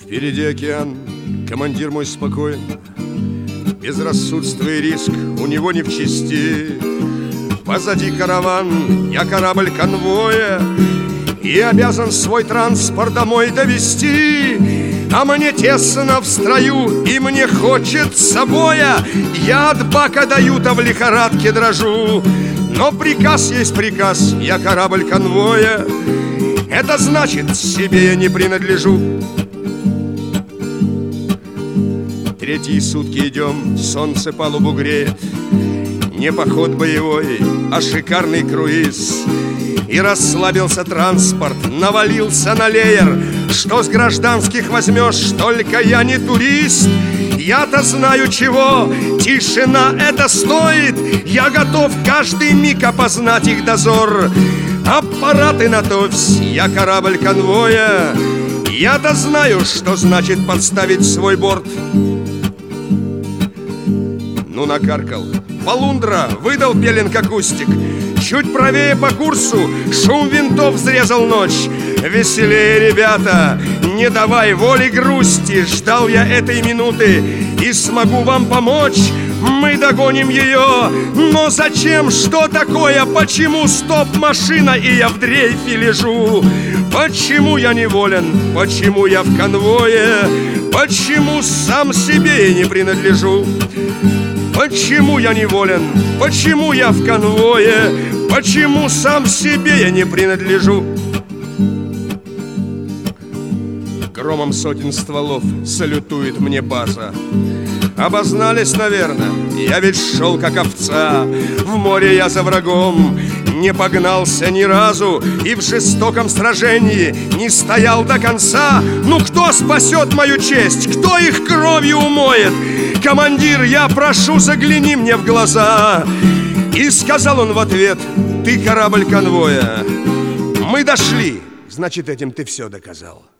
Впереди океан, командир мой спокоен, безрассудство и риск у него не в чести. Позади караван, я корабль конвоя, и обязан свой транспорт домой довести. А мне тесно в строю, и мне хочется боя. Я от бака даю-то в лихорадке дрожу. Но приказ есть приказ, я корабль конвоя. Это значит, себе я не принадлежу. Третьи сутки идем, солнце палубу греет. Не поход боевой, а шикарный круиз. И расслабился транспорт, навалился на леер. Что с гражданских возьмешь, только я не турист. Я-то знаю чего, тишина это стоит. Я готов каждый миг опознать их дозор. Аппараты на товсь, я корабль конвоя. Я-то знаю, что значит подставить свой борт. Ну, накаркал. Полундра выдал пеленг акустик. Чуть правее по курсу шум винтов взрезал ночь. Веселее, ребята, не давай воли грусти. Ждал я этой минуты и смогу вам помочь. Мы догоним ее, но зачем, что такое? Почему стоп-машина и я в дрейфе лежу? Почему я неволен, почему я в конвое? Почему сам себе не принадлежу? Почему я неволен, почему я в конвое? Почему сам себе я не принадлежу? Громом сотен стволов салютует мне база. Обознались, наверное, я ведь шел как овца. В море я за врагом не погнался ни разу и в жестоком сражении не стоял до конца. Ну кто спасет мою честь, кто их кровью умоет? Командир, я прошу, загляни мне в глаза. И сказал он в ответ: ты корабль конвоя. Мы дошли, значит, этим ты все доказал.